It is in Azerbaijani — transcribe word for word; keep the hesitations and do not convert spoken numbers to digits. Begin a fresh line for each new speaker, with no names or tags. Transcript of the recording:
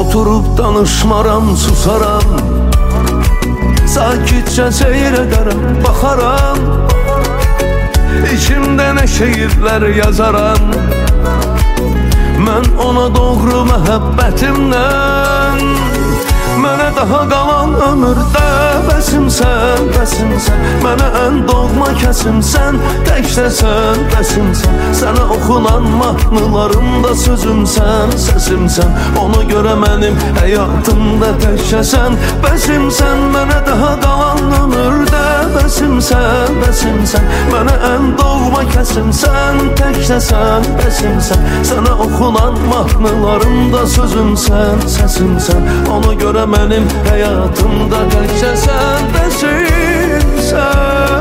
Oturub danışmaram, susaram, sakitcə seyr edərəm, baxaram, İçimdə nə şeirlər yazaram. Mən ona doğru məhəbbətimdən, mənə daha qalan ömürdə bəsimsən, bəsimsən. Mənə ən doğma kəsimsən, təkcə sən, bəsimsən. Sənə oxunan mahnılarımda sözümsən, səsimsən. Ona görə mənim həyatımda təkcə sən, bəsimsən. Mənə daha qalan ömürdə bəsimsən, bəsimsən. Mənə ən doğma kəsimsən, təkcə sən, bəsimsən. Sənə oxunan mahnılarımda sözümsən, səsimsən. Ona görə mənim həyatımda təkcə sən, bəsimsən.